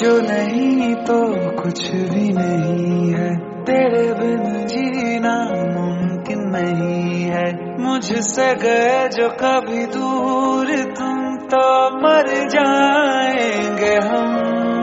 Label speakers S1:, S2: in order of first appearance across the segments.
S1: जो नहीं तो कुछ भी नहीं है, तेरे बिन जीना मुमकिन नहीं है। मुझसे गए जो कभी दूर तुम तो मर जाएंगे हम,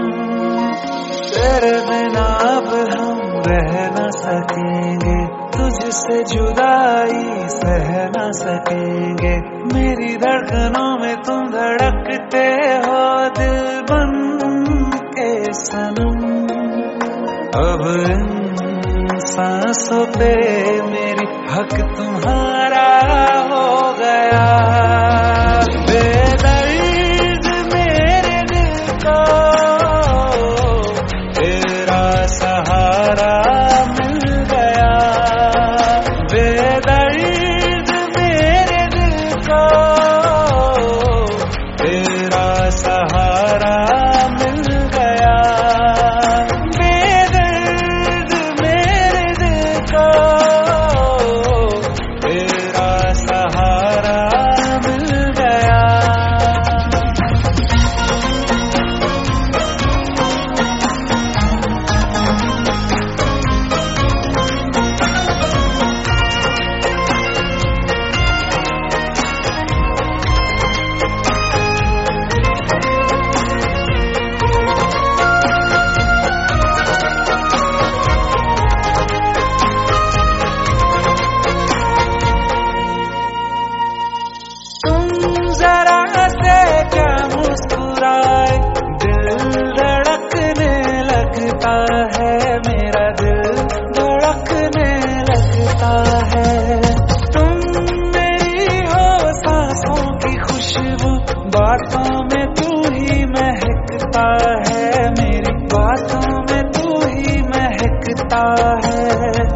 S1: तेरे बिना अब हम रह न सकेंगे, तुझसे जुदाई सह न सकेंगे। मेरी धड़कनों में तुम धड़कते हो दिल बन के सनम, अब इन सांसों पे मेरी हक तुम्हारा हो गया। बेदर्द मेरे दिल को तेरा सहारा मिल गया, बेदर्द मेरे दिल को तेरा सहारा मिल गया, बेदर्द मेरे दिल को तेरा सहारा मिल गया। जरा से क्या मुस्कुराए, दिल धड़कने लगता है, मेरा दिल धड़कने लगता है। तुम मेरी हो सांसों की खुशबू, बातों में तू ही महकता है, मेरी बातों में तू ही महकता है।